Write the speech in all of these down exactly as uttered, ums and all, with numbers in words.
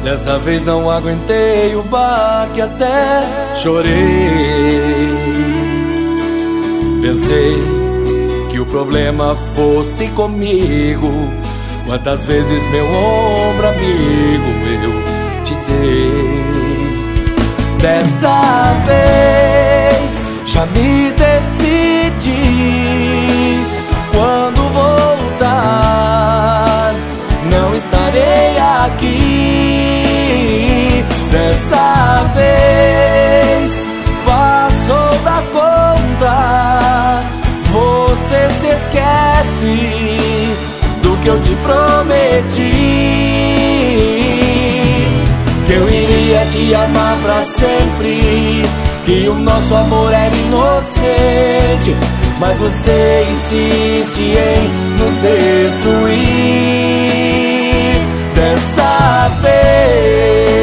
Dessa vez não aguentei o baque, até chorei. Pensei que o problema fosse comigo. Quantas vezes, meu ombro amigo, eu te dei. Dessa vez já me decidi. Quando voltar, não estarei aqui. Dessa vez passou da conta. Você se esquece do que eu te prometi, que eu iria te amar pra sempre, que o nosso amor era inocente, mas você insiste em nos destruir. Dessa vez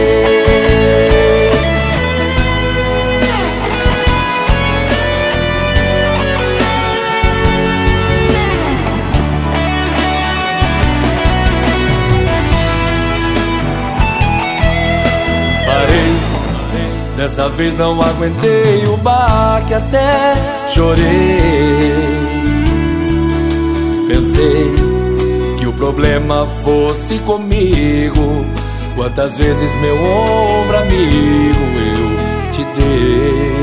Dessa vez não aguentei o baque, até chorei. Pensei que o problema fosse comigo. Quantas vezes, meu ombro amigo, eu te dei.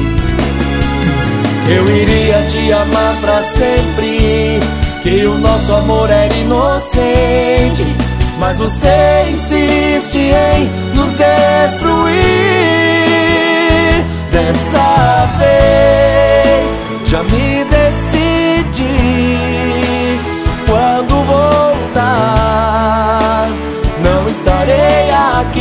Eu iria te amar pra sempre, que o nosso amor era inocente, mas você insiste em nos destruir. Dessa vez já me decidi. Quando voltar, não estarei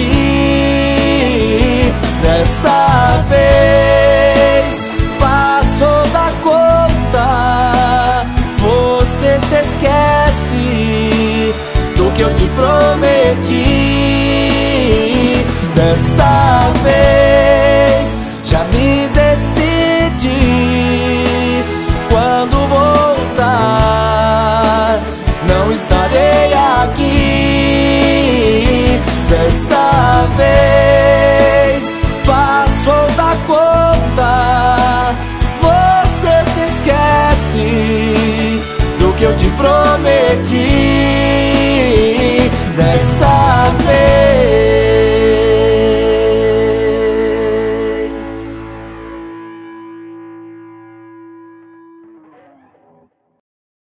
aqui. Dessa vez passou da conta. Você se esquece do que eu te prometi,